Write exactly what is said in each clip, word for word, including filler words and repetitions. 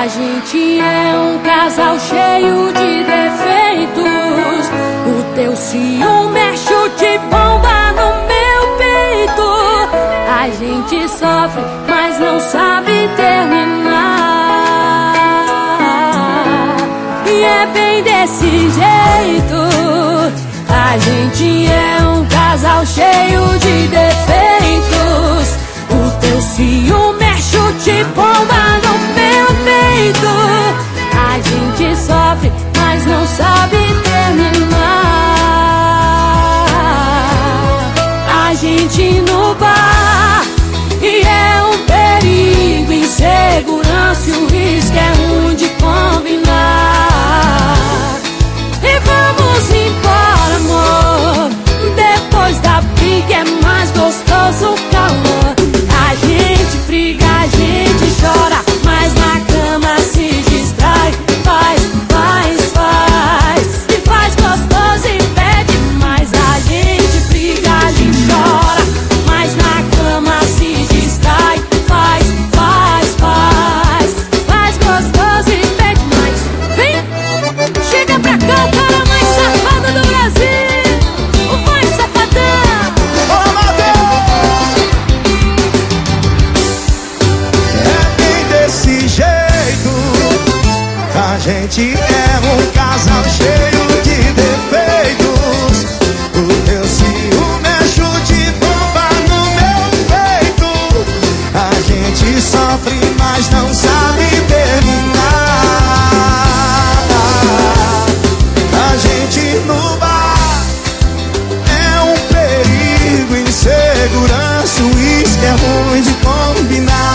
A gente é um casal cheio de defeitos. O teu ciúme é chute bomba no meu peito. A gente sofre, mas não sabe terminar. E é bem desse jeito. A gente é um casal cheio de defeitos. O teu ciúme é chute bomba no meu peito. A gente sofre, mas não sabe terminar. A gente no bar e é um perigo, insegurança e o risco é ruim de combinar. E vamos embora, amor, depois da briga é mais gostoso o calor. A gente briga, a gente chora, mas na cama se distrai. Faz, faz, faz, e faz gostoso e pede mais. A gente briga, a gente chora, mas na cama se distrai. Faz, faz, faz, faz gostoso e pede mais. Vem, chega pra cá o cara mais safado do Brasil, o mais safadão. A gente é um casal cheio de defeitos. O teu ciúme é chute bomba no meu peito. A gente sofre, mas não sabe terminar. A gente no bar é um perigo, insegurança, o uísque é ruim de combinar.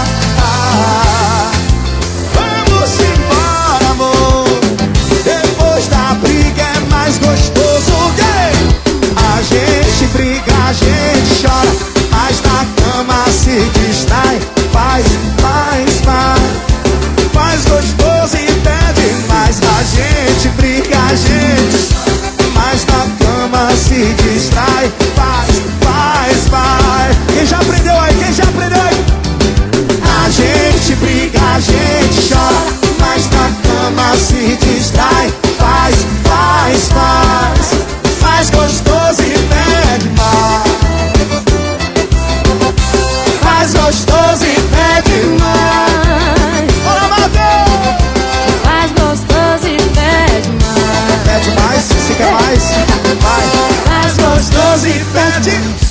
A gente chora, mas na cama se distrai. Faz, faz, faz, faz gostoso e pede mais. A gente briga, a gente, mas na cama se distrai. Faz, faz, faz. Quem já aprendeu aí? Quem já aprendeu aí? A gente briga, a gente chora, mas na cama se distrai. Faz, faz, faz, faz gostoso e pede mais. Faz gostoso e pede mais. Bora, Matheus! Faz gostoso e pede mais. Pede mais, se quer mais, vai. Faz gostoso e pede mais.